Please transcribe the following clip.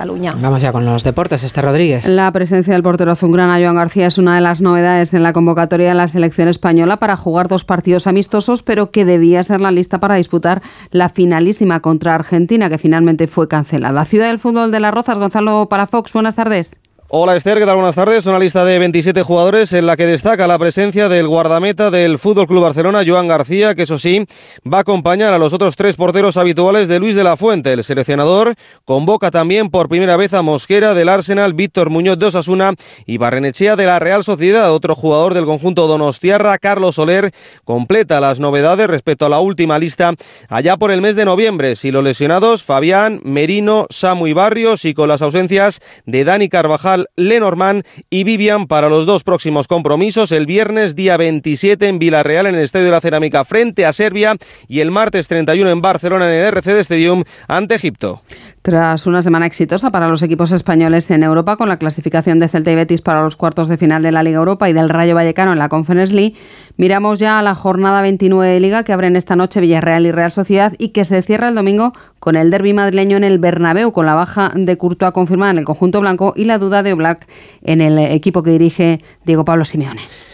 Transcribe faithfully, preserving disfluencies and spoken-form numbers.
Cataluña. Vamos ya con los deportes, Esther Rodríguez. La presencia del portero azulgrana Joan García es una de las novedades en la convocatoria de la selección española para jugar dos partidos amistosos, pero que debía ser la lista para disputar la finalísima contra Argentina, que finalmente fue cancelada. Ciudad del Fútbol de Las Rozas, Gonzalo Palafox, buenas tardes. Hola Esther, ¿qué tal? Buenas tardes. Una lista de veintisiete jugadores en la que destaca la presencia del guardameta del F C Barcelona, Joan García, que eso sí, va a acompañar a los otros tres porteros habituales de Luis de la Fuente. El seleccionador convoca también por primera vez a Mosquera del Arsenal, Víctor Muñoz de Osasuna y Barrenechea de la Real Sociedad. Otro jugador del conjunto donostiarra, Carlos Soler, completa las novedades respecto a la última lista allá por el mes de noviembre. Si los lesionados, Fabián, Merino, Samu y Barrios, y con las ausencias de Dani Carvajal, Lenormand y Vivian para los dos próximos compromisos, el viernes día veintisiete en Villarreal en el Estadio de la Cerámica frente a Serbia y el martes treinta y uno en Barcelona en el R C D Stadium ante Egipto. Tras una semana exitosa para los equipos españoles en Europa, con la clasificación de Celta y Betis para los cuartos de final de la Liga Europa y del Rayo Vallecano en la Conference League, miramos ya a la jornada veintinueve de Liga que abren esta noche Villarreal y Real Sociedad y que se cierra el domingo con el derbi madrileño en el Bernabéu, con la baja de Courtois confirmada en el conjunto blanco y la duda de Oblak en el equipo que dirige Diego Pablo Simeone.